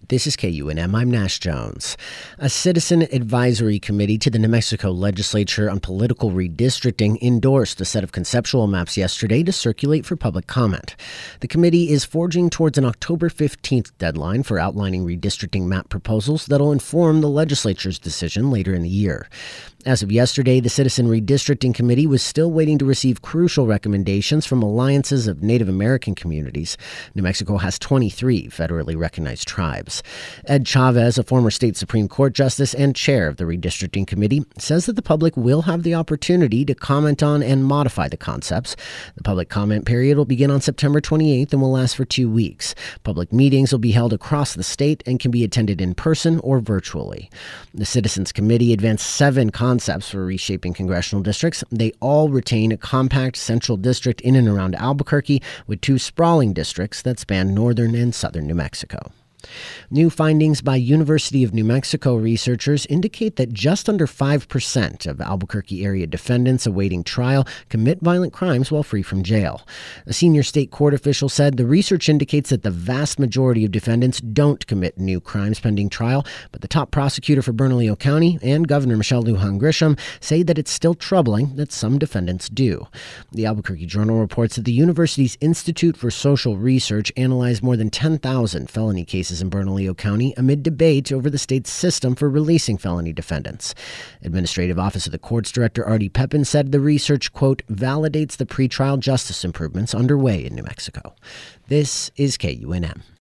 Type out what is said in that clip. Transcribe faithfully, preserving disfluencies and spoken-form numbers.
This is K U N M. I'm Nash Jones. A citizen advisory committee to the New Mexico legislature on political redistricting endorsed a set of conceptual maps yesterday to circulate for public comment. The committee is forging towards an October fifteenth deadline for outlining redistricting map proposals that'll inform the legislature's decision later in the year. As of yesterday, the Citizen Redistricting Committee was still waiting to receive crucial recommendations from alliances of Native American communities. New Mexico has twenty-three federally recognized tribes. Ed Chavez, a former state Supreme Court justice and chair of the Redistricting Committee, says that the public will have the opportunity to comment on and modify the concepts. The public comment period will begin on September twenty-eighth and will last for two weeks. Public meetings will be held across the state and can be attended in person or virtually. The Citizens Committee advanced seven concepts for reshaping congressional districts. They all retain a compact central district in and around Albuquerque, with two sprawling districts that span northern and southern New Mexico. New findings by University of New Mexico researchers indicate that just under five percent of Albuquerque area defendants awaiting trial commit violent crimes while free from jail. A senior state court official said the research indicates that the vast majority of defendants don't commit new crimes pending trial, but the top prosecutor for Bernalillo County and Governor Michelle Lujan Grisham say that it's still troubling that some defendants do. The Albuquerque Journal reports that the university's Institute for Social Research analyzed more than ten thousand felony cases in Bernalillo County amid debate over the state's system for releasing felony defendants. Administrative Office of the Courts Director Artie Pepin said the research, quote, validates the pretrial justice improvements underway in New Mexico. This is K U N M.